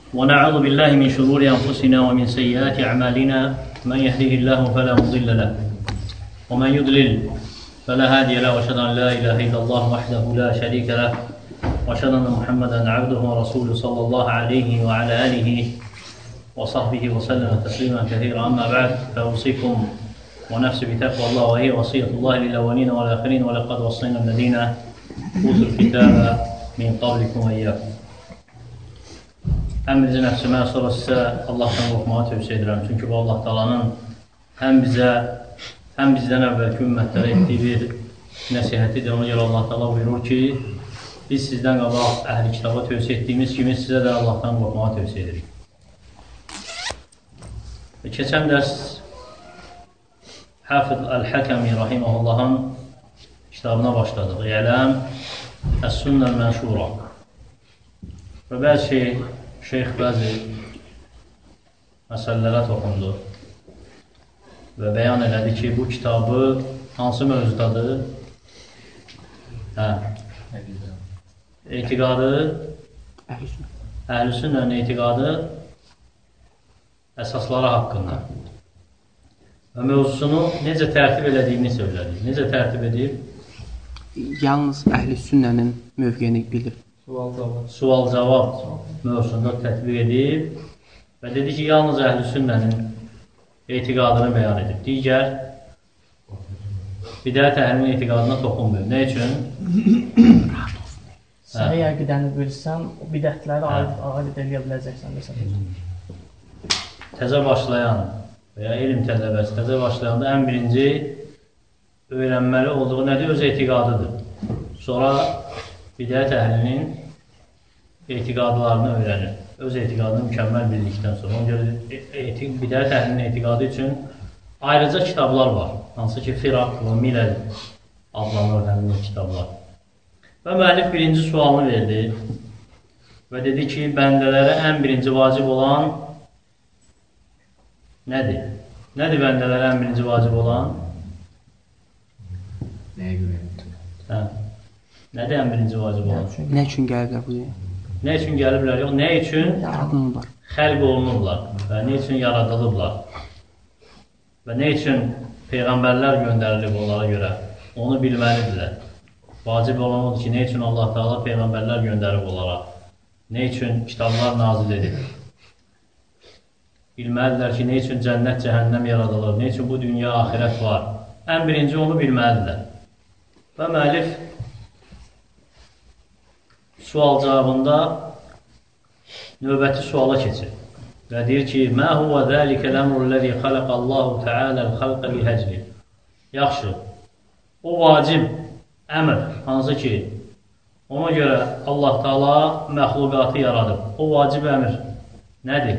ونعوذ بالله من شرور أنفسنا ومن سيئات أعمالنا من يهده الله فلا مضل له ومن يضلل فلا هادي له وأشهد أن لا إله إلا الله وحده لا شريك له وأشهد أن محمدا عبده ورسوله صلى الله عليه وعلى آله وصحبه وسلم تسليما كثيرا. أما بعد فأوصيكم ونفسي بتقوى الله وهي وصية الله للأولين والآخرين ولقد وصينا الذين أوتوا الكتاب من قبلكم وإياكم. Həm bizi nəfsimə, sonra sizə Allahdan qorxmağı tövsiyə edirəm. Çünki bu Allah Taala'nın həm bizə, həm bizdən əvvəlki ümmətlərə etdiyi bir nəsihətidir. Ona görə Allah Taala buyurur ki, biz sizdən qabaq əhl-i kitaba tövsiyə etdiyimiz kimi sizə də Allahdan qorxmağı tövsiyə edirik. Keçən dərs Hafid Əl-Həkəmi Rahiməhullahın kitabına başladıq. İ'ləm Əs-Sünnəl Mənşura. Və bəzi şeyx bəzi məsələlərə toxundu və bəyan elədi ki, bu kitabı hansı mövzudadır? Etiqadı, Əhl-i Sünnənin etiqadı əsasları haqqında və mövzusunu necə tərtib elədiyini söylədi. Necə tərtib edib? Yalnız Əhl-i Sünnənin mövqeyini bilir. Sual-cavab mövzusunda tətbiq edib və dedi ki, yalnız Əhl-i Sünnənin etiqadını bəyan edib. Digər bidət əhlinin etiqadına toxunmuyor. Nə üçün? Sən əgər qidəni bilsən, o bidətləri aid eləyə biləcəksən. Təzə başlayan və ya elm tələbəsi təzə başlayanda ən birinci öyrənməli olduğu nədir? Öz etiqadıdır. Sonra bidət əhlinin etiqadlarını öyrənir. Öz etiqadını mükəmməl bildikdən sonra. Ona görə bidət əhlinin etiqadı üçün ayrıca kitablar var. Hansı ki, Firaq və Miləl adlanır həmin kitablar. Və müəllif birinci sualını verdi və dedi ki, bəndələrə ən birinci vacib olan nədir? Nədir bəndələrə ən birinci vacib olan? Nəyə görə? Nədir ən birinci vacib olan? Nə üçün gəliblər buraya? Nə üçün gəliblər? Yox, nə üçün xəlq olunurlar və nə üçün yaradılıblar və nə üçün peyğəmbərlər göndərilib onlara görə onu bilməlidirlər. Vacib olan odur ki, nə üçün Allah Taala peyğəmbərlər göndərib onlara, nə üçün kitablar nazil edib. Bilməlidirlər ki, nə üçün cənnət, cəhənnəm yaradılır, nə üçün bu dünya, axirət var. Ən birinci onu bilməlidirlər. Və müəllif sual cavabında növbəti suala keçir və deyir ki, mə huvə zəlikəl əmrul-ləzi xaləqəllahu təaləl-xalqə bihəcri. Yaxşı, o vacib əmr, hansı ki, ona görə Allah Taala məxluqatı yaradıb. O vacib əmr nədir?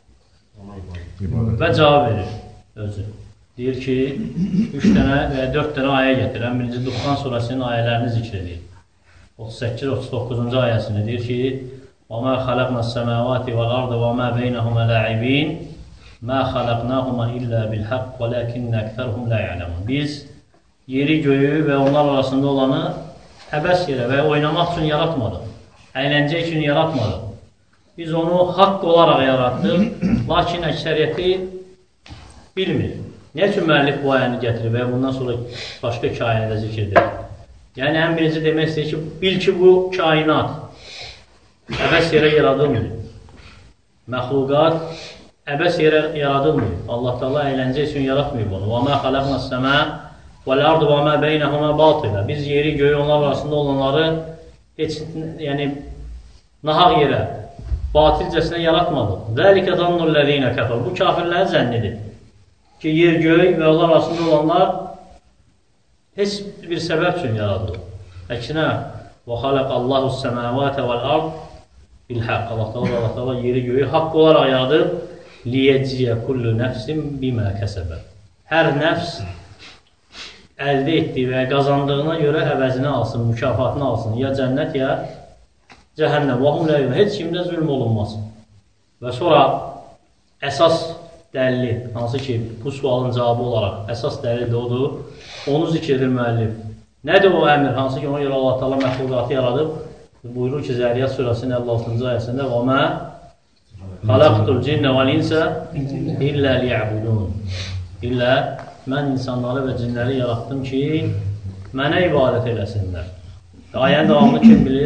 Və cavab verir özü. Deyir ki, 3 dənə və 4 dənə ayə gətir. Ən birinci Duxan surəsinin ayələrini zikr edir. 38-39-cu ayəsini deyir ki, وَمَا خَلَقْنَا السَّمَاوَاتِ وَالْأَرْضَ وَمَا بَيْنَهُمَا لَاعِبِينَ مَا خَلَقْنَاهُمَا إِلَّا بِالْحَقِّ وَلَكِنَّ أَكْثَرُهُمْ لَا يَعْلَمُونَ. Biz yeri, göyü və onlar arasında olanı həbəs yerə və oynamaq üçün yaratmadıq. Əyləncə üçün yaratmadıq. Biz onu haqq olaraq yaratdıq, lakin əksəriyyəti bilmir. Nə üçün müəllif bu ayəni gətirir və bundan sonra başqa iki ayəni də zikr edir? Yəni, ən birinci demək istəyir ki, bil ki, bu kainat əbəs yerə yaradılmıyor. Məxluqat əbəs yerə yaradılmıyor. Allah Taala əyləncə üçün yaratmıyor bunu. وَمَا خَلَقْنَا السَّمَاءَ وَالْأَرْضَ وَمَا بَيْنَهُمَا بَاطِلًا. Biz yeri, göyü, onlar arasında olanları heç, yəni, nahaq yerə, batilcəsinə yaratmadıq. ذَلِكَ ظَنُّ الَّذ۪ينَ كَفَرُوا. Bu kafirlərin zənnidir ki, yer, göy və onlar arasında olanlar heç bir səbəb üçün yaradılır. Əksinə, وَخَلَقَ اللّٰهُ السَّمَاوَاتَ وَالْأَرْضِ بِالْحَقِّ. Allah Taala yeri, göyü haqq olaraq yaradıb. لِيَجْزِيَ كُلُّ نَفْسٍ بِمَا كَسَبَ. Hər nəfs əldə etdiyi və qazandığına görə əvəzini alsın, mükafatını alsın. Ya cənnət, ya cəhənnəm. وَهُمْ لَا يُظْلَمُونَ. Heç kimdə zülm olunmasın. Və sonra əsas dəlili, hansı ki, bu sualın cavabı olaraq əsas dəlil də odur, onu zikr edir müəllif. Nədir o əmr? Hansı ki, ona görə Allah Taala məxluqatı yaradıb, buyurur ki, Zəriyyat surəsinin 56-cı ayəsində: "Və mə Xalaqtul cinnə vəl-insə illə liyəbudun. İllə mən insanları və cinləri yaratdım ki, mənə ibadət eləsinlər. Ayənin davamını kim bilir?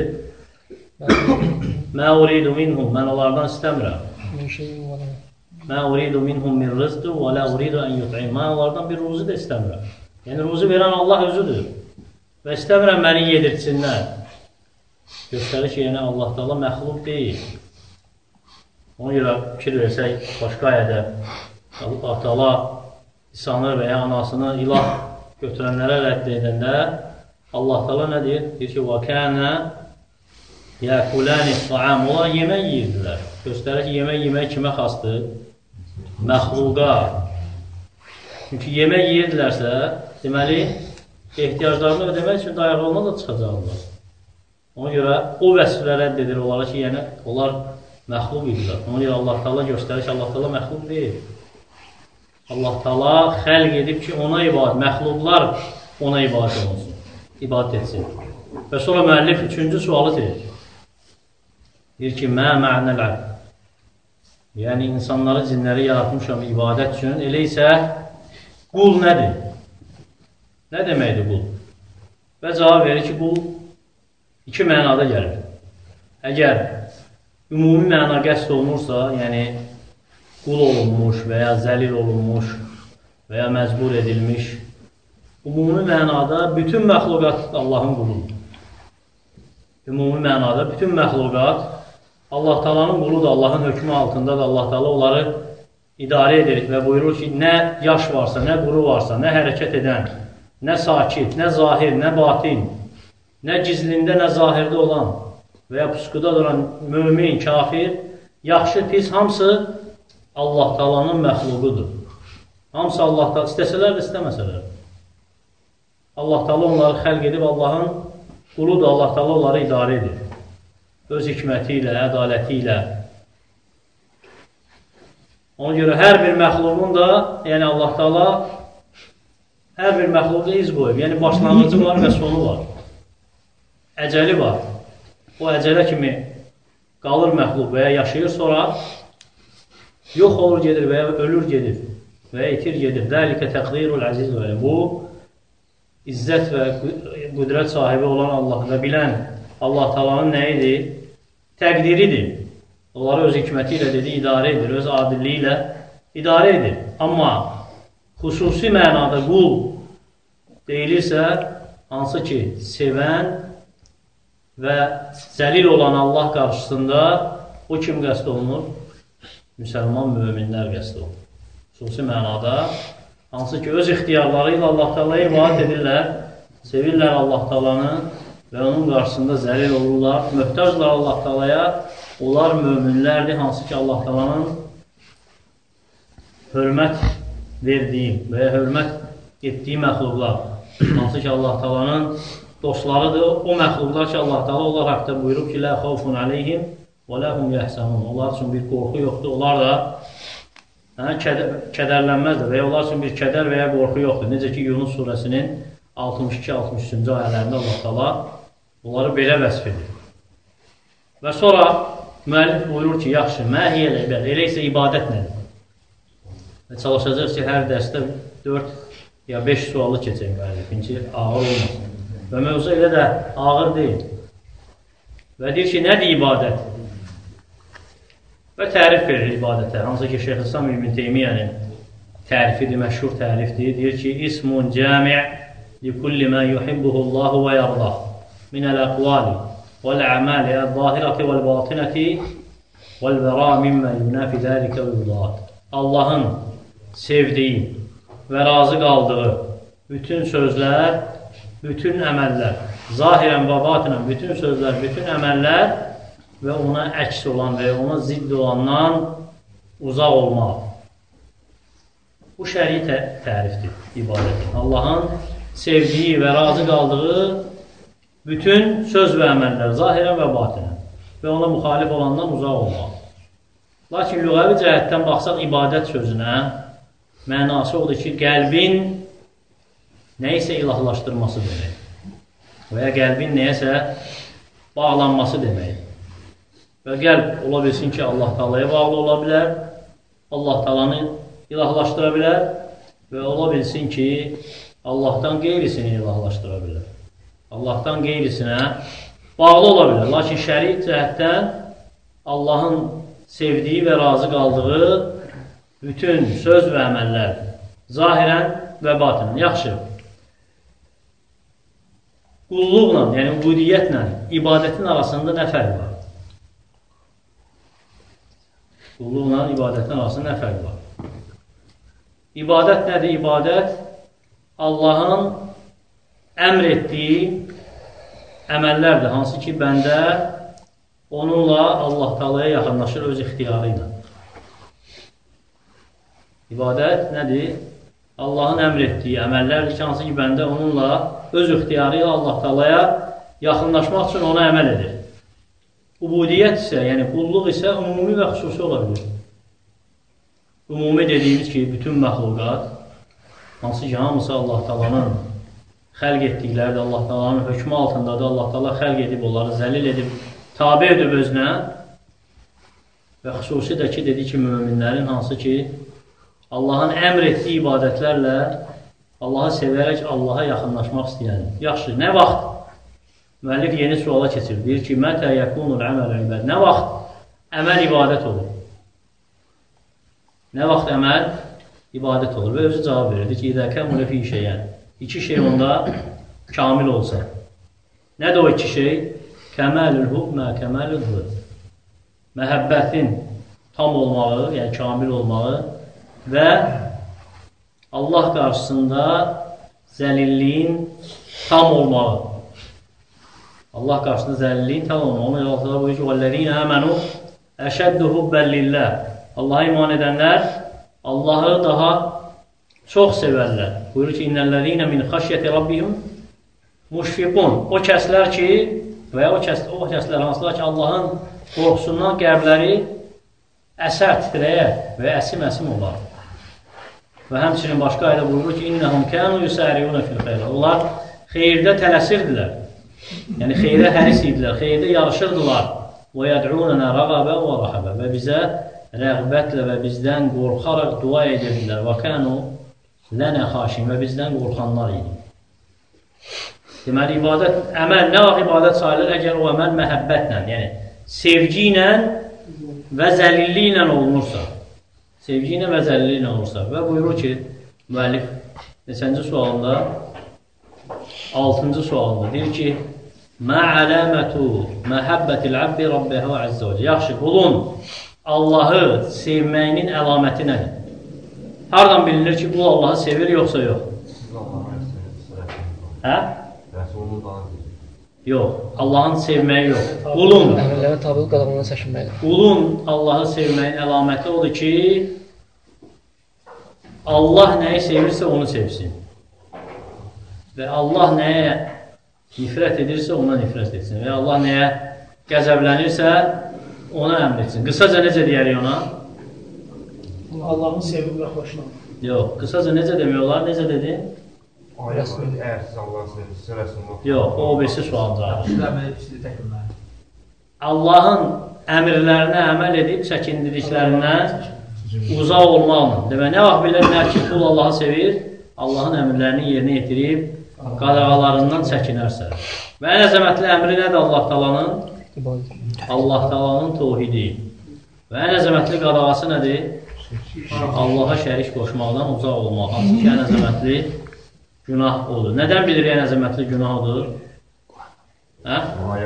Mə uridu minhum, mən onlardan istəmirəm. Mə uridu minhum min rizqi və lə uridu ən yut'im. Mən onlardan bir ruzi də istəmirəm. Yəni, ruzi verən Allah özüdür. Və istəmirəm məni yedirtsinlər. Göstərir ki, yəni Allah Taala məxluq deyil. Ona görə fikir versək, başqa ayədə Allah Taala İsanı və ya anasını ilah götürənlərə rədd edəndə Allah Taala nə deyir? Deyir ki, وَكَانَ يَأْكُلَانِ الطَّعَامِ. Onlar yemək yeyirdilər. Göstərir ki, yemək kimə xasdır? Məxluqa. Çünki yemək yeyirdilərsə, deməli, ehtiyaclarını ödəmək üçün dayaqlarına da çıxacaqlar. Ona görə o vəsiflə rədd edir onlara ki, yəni onlar məxluq idilər. Ona görə Allah Taala göstərir ki, Allah Taala məxluq deyil. Allah Taala xəlq edib ki, ona ibadət, məxluqlar ona ibadət olunsun, ibadət etsin. Və sonra müəllif üçüncü sualı deyir. Deyir ki, mə mə'nəl əbd. Yəni, insanları, cinləri yaratmışam ibadət üçün. Elə isə qul nədir? Nə deməkdir qul? Və cavab verir ki, qul iki mənada gəlir. Əgər ümumi məna qəsd olunursa, yəni qul olunmuş və ya zəlil olunmuş və ya məcbur edilmiş, ümumi mənada bütün məxluqat Allahın quludur. Ümumi mənada bütün məxluqat Allah Taala'nın quludur, Allahın hökmü altındadır. Allah Taala onları idarə edir və buyurur ki, nə yaş varsa, nə quru varsa, nə hərəkət edən, nə sakit, nə zahir, nə batin, nə gizlində, nə zahirdə olan və ya pusquda duran mömin, kafir, yaxşı, pis, hamısı Allah Taala'nın məxluqudur. Hamısı Allah Taala, istəsələr də istəməsələr. Allah Taala onları xəlq edib, Allahın quludur, Allah Taala onları idarə edir. Öz hikməti ilə, ədaləti ilə. Ona görə hər bir məxluqun da, yəni Allah Taala hər bir məxluqda iz qoyub. Yəni başlanğıcı var və sonu var. Əcəli var. O əcələ kimi qalır məxluq və ya yaşayır, sonra yox olur gedir və ya ölür gedir və ya itir gedir. Dəlikə təqdirul əziz və bu izzət və qüdrət sahibi olan Allah və bilən Allah Taala'nın nəyidir? Təqdiridir. Onları öz hikməti ilə dedi, idarə edir, öz adilliyi ilə idarə edir. Amma xüsusi mənada qul deyilirsə, hansı ki, sevən və zəlil olan Allah qarşısında o kim qəsd olunur? Müsəlman müminlər qəsd olunur. Xüsusi mənada, hansı ki, öz ixtiyarları ilə Allah Taala'ya ibadət edirlər, sevirlər Allah Taala'nı və onun qarşısında zəlil olurlar, möhtaclar Allah Taala'ya, onlar möminlərdir, hansı ki, Allah Taala'nın hörmət verdiyi və ya hörmət etdiyi məxluqlar, hansı ki, Allah Taala'nın dostlarıdır, o məxluqlar ki, Allah Taala onlar haqqda buyurub ki, lə xavfun aleyhim və ləhum yəhsənun. Onlar üçün bir qorxu yoxdur, onlar da kədərlənməzdir və ya onlar üçün bir kədər və ya qorxu yoxdur. Necə ki, Yunus surəsinin 62-63-cü ayələrində Allah Taala bunları belə vəsf edir. Və sonra müəllif buyurur ki, yaxşı, məhiyyəl ibadət, elə isə ibadət nədir? Və çalışacaq ki, hər dərsdə 4 ya 5 sualı keçək müəllifin ki, ağır olmasın. Və mövzu elə də ağır deyil. Və deyir ki, nədir ibadət? Və tərif verir ibadətə. Hansı ki, Şeyx İslam İbn Teymiyyənin tərifidir, məşhur tərifdir. Deyir ki, İsmun cəmi' likulli mə yuhibbухullahu və yardah minəl əqvali vəl-əməli əl-zahirəti vəl-batinəti vəl-vəra mimmə yunəfi dəlikə vəl-zat. Allahın sevdiyi və razı qaldığı bütün sözlər, bütün əməllər, zahirən və batinən bütün sözlər, bütün əməllər və ona əks olan və ona zidd olandan uzaq olmaq. Bu şəri tərifdir ibadətin. Allahın sevdiyi və razı qaldığı bütün söz və əməllər, zahirən və batinən və ona müxalif olandan uzaq olmaq. Lakin lüğəvi cəhətdən baxsaq ibadət sözünə, mənası odur ki, qəlbin nəyisə ilahlaşdırması demək və ya qəlbin nəyəsə bağlanması demək. və qəlb ola bilsin ki, Allah Taalaya bağlı ola bilər, Allah Taalanı ilahlaşdıra bilər və ola bilsin ki, Allahdan qeyrisini ilahlaşdıra bilər. Allahdan qeyrisinə bağlı ola bilər. Lakin şəri cəhətdən Allahın sevdiyi və razı qaldığı bütün söz və əməllərdir. Zahirən və batınən. Yaxşı. Qulluqla, yəni ubudiyyətlə ibadətin arasında nə fərq var? Qulluqla ibadətin arasında nə fərq var? İbadət nədir? İbadət Allahın əmr etdiyi əməllərdir. Hansı ki, bəndə onunla Allah Taalaya yaxınlaşır öz ixtiyarı ilə. İbadət nədir? Allahın əmr etdiyi əməllərdir ki, hansı ki, bəndə onunla öz ixtiyarı ilə Allah Taalaya yaxınlaşmaq üçün ona əməl edir. Ubudiyyət isə, yəni qulluq isə ümumi və xüsusi ola bilir. Ümumi dediyimiz ki, bütün məxluqat, hansı ki, hamısı Allah Taalanın xəlq etdikləridir, Allah Taalanın hökmü altındadır, Allah Taala xəlq edib, onları zəlil edib, tabi edib özünə və xüsusi də ki, dedi ki, möminlərin hansı ki, Allahın əmr etdiyi ibadətlərlə Allahı sevərək Allaha yaxınlaşmaq istəyən. Yaxşı, nə vaxt? Müəllif yeni suala keçir. Deyir ki, mətə yəkunul əməl ibadət. Nə vaxt əməl ibadət olur? Nə vaxt əməl ibadət olur? Və özü cavab verirdi ki, İdə kəmulə fi şeyən. İki şey onda kamil olsa. Nədir o iki şey? Kəməlül hubmə, kəməlül hud. Məhəbbətin tam olmağı, yəni kamil olmağı və Allah qarşısında zəlilliyin tam olmağı. Allah qarşısında zəlilliyin tam olmağı. Ona Allah buyur ki, وَالَّذِينَ آمَنُوا أَشَدُّ حُبًّا لِلَّهِ. Allah'a iman edənlər Allahı daha çox sevərlər. Buyurur ki, İnnəl-ləzīnə min xəşyəti rabbihim muşfiqun. O kəslər ki, və ya o kəslər hansılar ki, Allahın qorxusundan qəlbləri əsər titrəyər və əsim-əsim olar. Və həmçinin başqa ayda buyurur ki, İnnəhum kənu yusəriuna fil xeyr. Onlar xeyirdə tələsirdilər. Yəni, xeyrə həris idilər, xeyrdə yarışırdılar. Və yəd'unənə rəqabə və rəhəbə. Və bizə rəğbətlə və bizdən qorxaraq dua edirdilər. Və kənu lənə xaşin. Və bizdən qorxanlar idi. Deməli, ibadət, əməl, nə vaxt ibadət sayılır? Əgər o əməl məhəbbətlə, yəni sevgi ilə və zəlilli ilə olunursa. Sevgi ilə və zəlilli ilə olursa. Və buyurur ki, müəllif neçənci sualında, 6-cı sualında deyir ki, Mə aləmətu məhəbbətil abdi Rabbəhə əzzə və yaxşı, qulun Allahı sevməyinin əlaməti nədir? Hardan bilinir ki, qul Allahı sevir, yoxsa yox? Hə? Yox, Allahın sevməyi yox. Qulun əmrlərə tabi qadağandan çəkinməkdir. Qulun Allahı sevməyin əlaməti odur ki, Allah nəyi sevirsə onu sevsin. Və Allah nəyə nifrət edirsə ona nifrət etsin. Və Allah nəyə qəzəblənirsə ona əmr etsin. Qısaca necə deyərik ona? Allahın sevib və xoşuna. Yox, qısaca necə demiyorlar? Necə dedi? Ayət var, əgər siz Allahın sevirsə, Rəsulullah. Yox, o birisi sualdır. Allahın əmrlərinə əməl edib çəkindirdiklərindən uzaq olmaqla. Demək, nə vaxt bilirlər ki, qul Allahı sevir, Allahın əmrlərini yerinə yetirib, qadağalarından çəkinərsə. Və ən əzəmətli əmri nədir Allah Taalanın? Allah Taalanın tövhidi. Və ən əzəmətli qadağası nədir? Allaha şərik qoşmaqdan uzaq olmaq. Hansı ki, ən əzəmətli günah odur. Nədən bilir ən əzəmətli günah odur? Hə?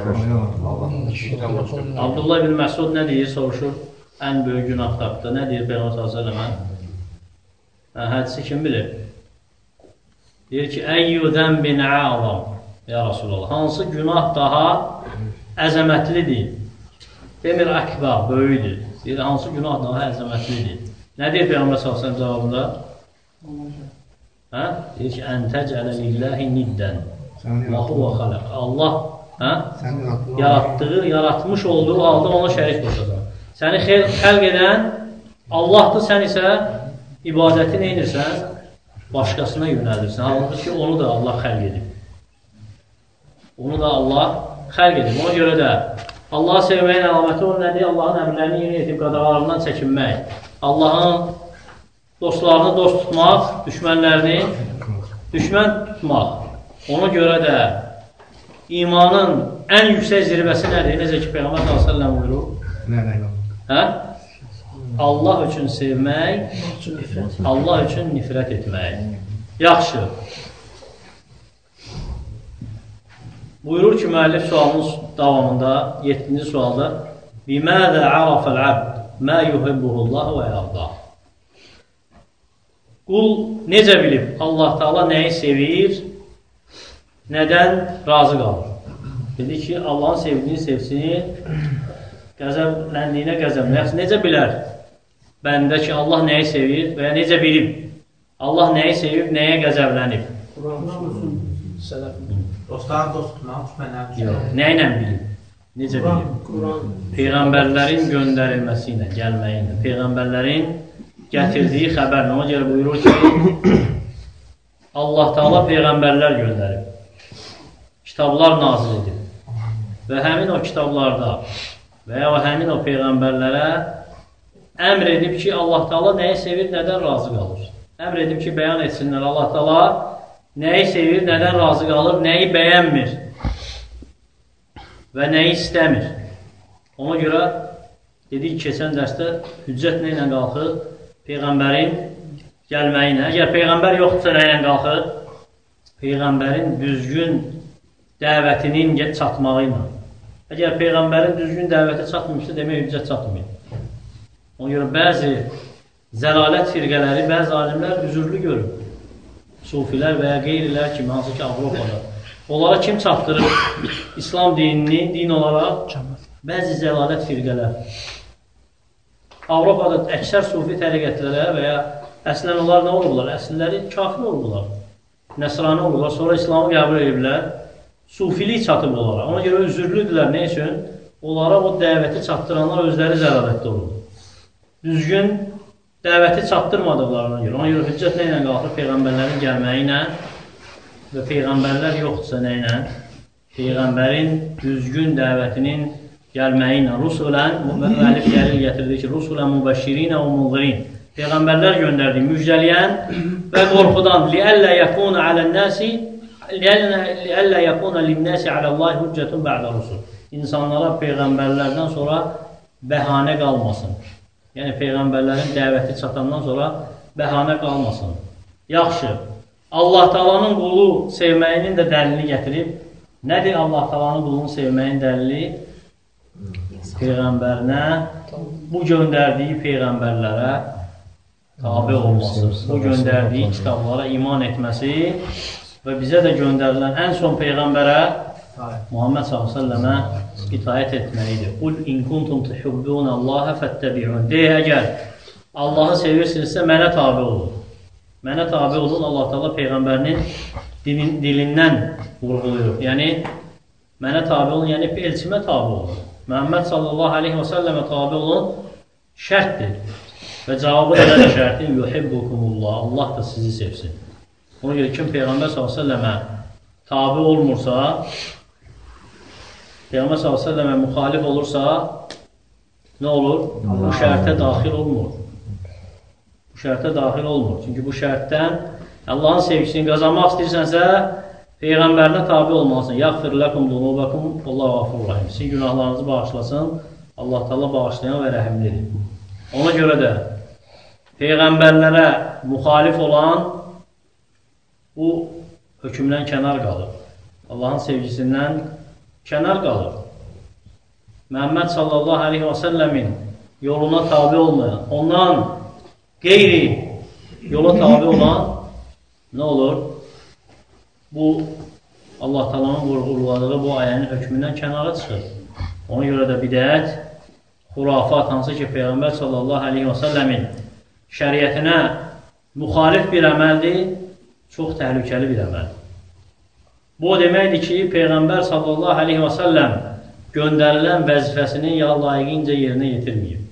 Abdullah ibn Məsud nə deyir? Soruşur. Ən böyük günah tapdı. Nə deyir Peyğəmbər s.ə.v? Hədisi kim bilir? Deyir ki, əyyü zənbin əzam, ya Rasulallah. Hansı günah daha əzəmətlidir? Demir əkbar, böyüdür. Deyir, hansı günah daha əzəmətlidir? Nə deyir Peyğəmbər s.ə.v cavabında? Deyir ki, ən təcələ lilləhi niddən və huvə xaləq. Allah yaratdığı, yaratmış olduğu halda ona şərik qoşacaq. Səni xəlq edən Allahdır, sən isə ibadəti neynirsən? Başqasına yönəldirsən. Halbuki ki, onu da Allah xəlq edib. Onu da Allah xəlq edib. Ona görə də Allahı sevməyin əlaməti o nədir? Allahın əmrlərini yerinə yetirib qadağalarından çəkinmək. Allahın dostlarını dost tutmaq, düşmənlərini düşmən tutmaq. Ona görə də imanın ən yüksək zirvəsi nədir? Necə ki, Peyğəmbər s.ə.v buyurur? Hə? Allah üçün sevmək, Allah üçün nifrət etmək. Yaxşı. Buyurur ki, müəllif sualının davamında, 7-ci sualda Bimədə ərafəl əbd mə yuhibbuhullah və yardah. Qul necə bilib Allah Teala nəyi sevir, nədən razı qalır? Dedi ki, Allahın sevdiyini sevsin, qəzəbləndiyinə qəzəbləyəsin. Necə bilər bəndə ki, Allah nəyi sevir və ya necə bilib? Allah nəyi sevib, nəyə qəzəblənib? Dostlarını dost tutmaq, düşmənləri yox. Nə ilə bilib? Necə bilib? Peyğəmbərlərin göndərilməsi ilə, gəlməyi ilə, Peyğəmbərlərin gətirdiyi xəbərlə. Ona görə buyurur ki, Allah Teala Peyğəmbərlər göndərib, kitablar nazil edib və həmin o kitablarda və ya həmin o Peyğəmbərlərə əmr edib ki, Allah Teala nəyi sevir, nədən razı qalır. Əmr edib ki, bəyan etsinlər. Allah Teala nəyi sevir, nədən razı qalır, nəyi bəyənmir və nəyi istəmir. Ona görə dedik keçən dərsdə hüccət nə ilə qalxır? Peyğəmbərin gəlməyi ilə. Əgər Peyğəmbər yoxdursa nə ilə qalxır? Peyğəmbərin düzgün dəvətinin çatmağı ilə. Əgər Peyğəmbərin düzgün dəvəti çatmışsa, demək hüccət çatmıyor. Ona görə bəzi zəlalət firqələri, bəzi alimlər üzürlü görür. Sufilər və ya qeyrilər kimi, hansı ki, Avropada. Onlara kim çatdırır İslam dinini, din olaraq? Bəzi zəlalət firqələr. Avropada əksər sufi təriqətlərə və ya əslən onlar nə olurlar? Əslləri kafir olurlar, nəsrani olurlar, sonra İslamı qəbul ediblər, sufilik çatıb onlara. Ona görə üzürlüdürlər, nə üçün? Onlara o dəvəti çatdıranlar özləri zəlalətdə olurlar. Düzgün dəvəti çatdırmadıqlarına görə. Ona görə hüccət nə ilə qalxır? Peyğəmbərlərin gəlməyi ilə və Peyğəmbərlər yoxdursa nə ilə? Peyğəmbərin düzgün dəvətinin gəlməyi ilə. Rusulən, müəllif dəlil gətirdi ki, Rusulən mübəşşirinə və munzirin. Peyğəmbərlər göndərdi, müjdələyən və qorxudan. Liəllə yəkuna linnəsi aləllahi hüccətun bə'də rusul. İnsanlara Peyğəmbərlərdən sonra bəhanə qalmasın. Yəni, Peyğəmbərlərin dəvəti çatandan sonra bəhanə qalmasın. Yaxşı, Allah Taala'nın qulu sevməyinin də dəlilini gətirib. Nədir Allah Taala'nın qulunu sevməyin dəlili? Peyğəmbərinə, bu göndərdiyi Peyğəmbərlərə tabi olması, bu göndərdiyi kitablara iman etməsi və bizə də göndərilən ən son Peyğəmbərə Muhammed s.ə.və itayət etməlidir. Qul in kuntum tuhibbunəllaha fəttəbi'un. Deyə, əgər Allahı sevirsinizsə, mənə tabi olun. Mənə tabi olun, Allah Teala Peyğəmbərinin dilindən vurğuluyur. Yəni, mənə tabi olun, yəni elçimə tabi olun. Məhəmməd sallallahu aleyhi və səlləmə tabi olun, şərtdir. Və cavabı da şərtdir, yuhibbukumullah, Allah da sizi sevsin. Ona görə kim Peyğəmbər sallallahu aleyhi və səlləmə tabi olmursa, Peyğəmbər s.ə.və müxalif olursa, nə olur? Bu şərtə daxil olmur. Bu şərtə daxil olmur. Çünki bu şərtdən Allahın sevgisini qazanmaq istəyirsənsə, Peyğəmbərinə tabi olmalısın. Yəğfir ləkum dunubakum, Allahu ğafurur rahim. Sizin günahlarınızı bağışlasın, Allah Teala bağışlayan və rəhimlidir. Ona görə də Peyğəmbərlərə müxalif olan bu hökmdən kənar qalır. Allahın sevgisindən kənar qalır. Məhəmməd sallallahu aleyhi və səlləmin yoluna tabi olmayan, ondan qeyri yola tabi olan nə olur? Bu, Allah Taala'nın vurğuladığı bu ayənin hökmündən kənara çıxır. Ona görə də bidət, xurafat, hansı ki, Peyğəmbər sallallahu aleyhi və səlləmin şəriətinə müxalif bir əməldir, çox təhlükəli bir əməldir. Bu deməkdir ki, Peyğəmbər sallallahu aleyhi və səlləm göndərilən vəzifəsini layiqincə yerinə yetirməyib.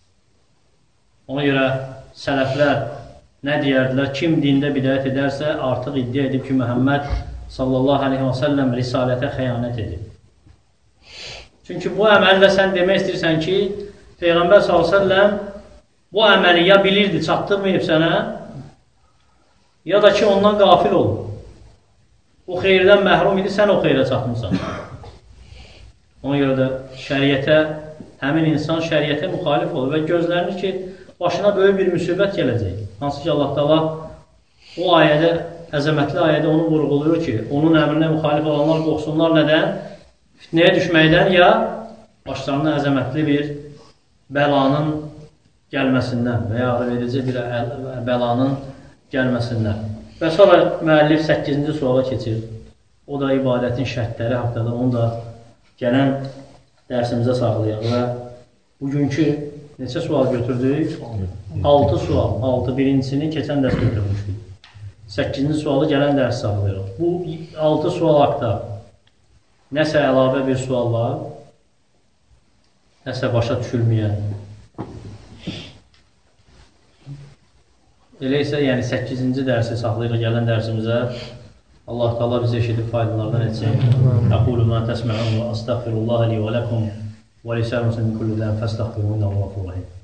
Ona görə sələflər nə deyərdilər? Kim dində bidət edərsə, artıq iddia edib ki, Məhəmməd sallallahu aleyhi və səlləm risalətə xəyanət edib. Çünki bu əməllə sən demək istəyirsən ki, Peyğəmbər s.ə.v bu əməli ya bilirdi, çatdırmayıb sənə, ya da ki, ondan qafil olub. O xeyirdən məhrum idi, sən o xeyrə çatmısan. Ona görə də şəriətə, həmin insan şəriətə müxalif olur və gözlənir ki, başına böyük bir müsibət gələcək. Hansı ki, Allah Taala o ayədə, əzəmətli ayədə onu vurğuluyor ki, onun əmrinə müxalif olanlar qorxsunlar nədən? Fitnəyə düşməkdən ya başlarına əzəmətli bir bəlanın gəlməsindən və ya verici bir bəlanın gəlməsindən. Və sonra müəllif 8-ci suala keçir. O da ibadətin şərtləri haqqında, onu da gələn dərsimizə saxlayaq və bugünkü neçə sual götürdük? 6 sual. 6 birincisini keçən dərs götürmüşdük. 8-ci sualı gələn dərs saxlayırıq. Bu 6 sual haqda nəsə əlavə bir sual var, nəsə başa düşülməyən. Elə isə, yəni 8-ci dərsi saxlayırıq gələn dərsimizə. Allah Taala bizi eşidib faydalardan etsin. Aqulu ma təsmə'un və astəğfirullah li və ləkum və lisəl muslimin kulli zəm fəstəğfiruhu innehu ğafurur rahim.